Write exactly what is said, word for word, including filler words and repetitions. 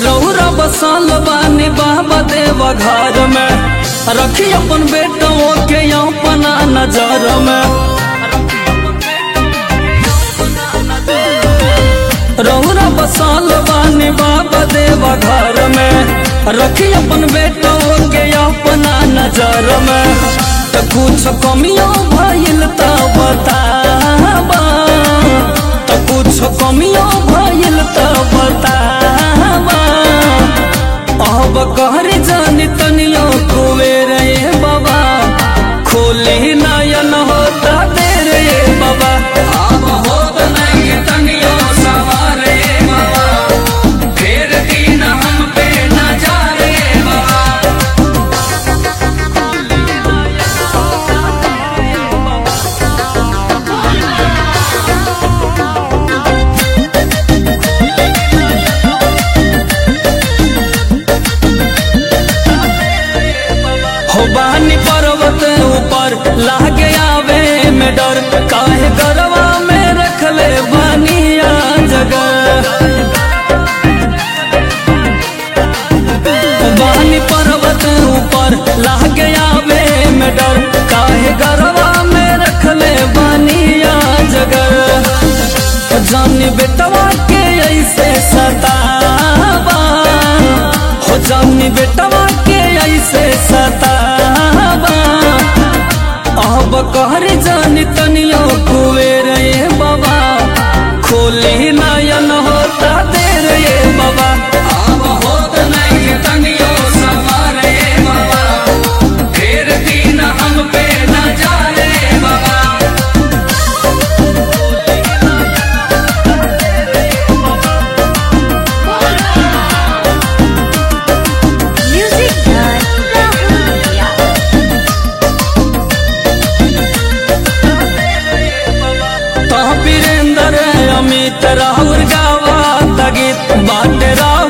रौरा बसाल बानी बाबा देवा घर में, रखी अपन बेटों के अपना नजर में। रौरा बसाल बानी बाबा देवा घर में, रखी अपन बेटों के अपना नजर में। तो कुछ कमियों भइल तो बताबा, तो कुछ कमियों भइल तो बताबा। अब कहर जानी तनियो कुबेर ये बाबा, खोली नयन होता देर ये बाबा। अब होत नहीं तनियो सवार ये बाबा, फेर दिन हम पे नजार ये बाबा। हो बानी पर्वत ऊपर लागे आवे में डर, काहे गरवा में रख ले बानिया जगह। बानी पर्वत ऊपर लागे आवे में डर, काहे गरवा में रख ले बानिया जगह। जानी बेटवा के ऐसे सतावा, हो जानी बेटवा के ऐसे सतावा। अब कहर जानी तनियो कुबेर ये बाबा, खोली नयन होता देर ये बाबा। अब होत नहीं तनियो सवार ये बाबा, फेर दिन हम पे नजार ये बाबा। Music by Rahul Bhatia. तो वीरेंद्र अमित राहुल गावा गीत बाटे।